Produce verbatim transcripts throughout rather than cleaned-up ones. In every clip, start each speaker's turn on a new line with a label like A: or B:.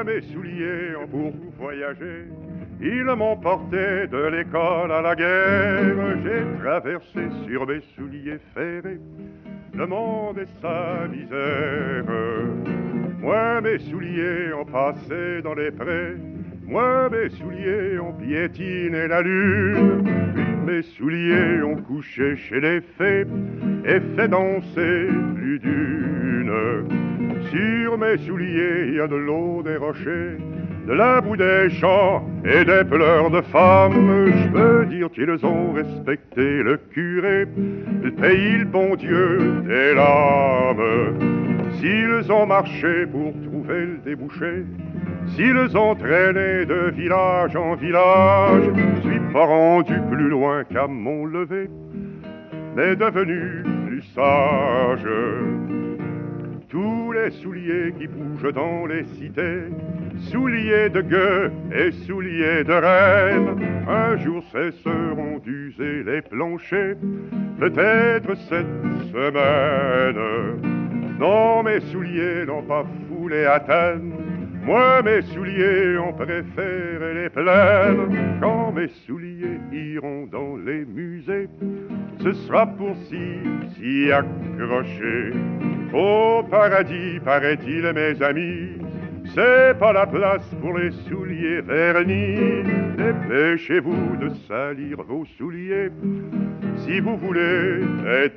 A: Moi, mes souliers ont pour voyager, ils m'ont porté de l'école à la guerre. J'ai traversé sur mes souliers ferrés le monde et sa misère. Moi, mes souliers ont passé dans les prés, moi, mes souliers ont piétiné la lune. Puis mes souliers ont couché chez les fées et fait danser plus d'une. Sur mes souliers, il y a de l'eau des rochers, de la boue des champs et des pleurs de femmes. Je peux dire qu'ils ont respecté le curé, le pays, le bon Dieu des lames. S'ils ont marché pour trouver le débouché, s'ils ont traîné de village en village, je suis pas rendu plus loin qu'à mon lever, mais devenu plus sage. Tous les souliers qui bougent dans les cités, souliers de gueux et souliers de reine, un jour cesseront d'user les planchers, peut-être cette semaine. Non, mes souliers n'ont pas foulé Athènes, moi mes souliers ont préféré les plaines. Quand mes souliers iront dans les musées, ce sera pour s'y, s'y accrocher. Au paradis, paraît-il, mes amis, c'est pas la place pour les souliers vernis. Dépêchez-vous de salir vos souliers si vous voulez être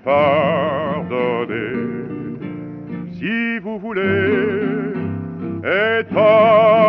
A: pardonné. Si vous voulez être pardonné.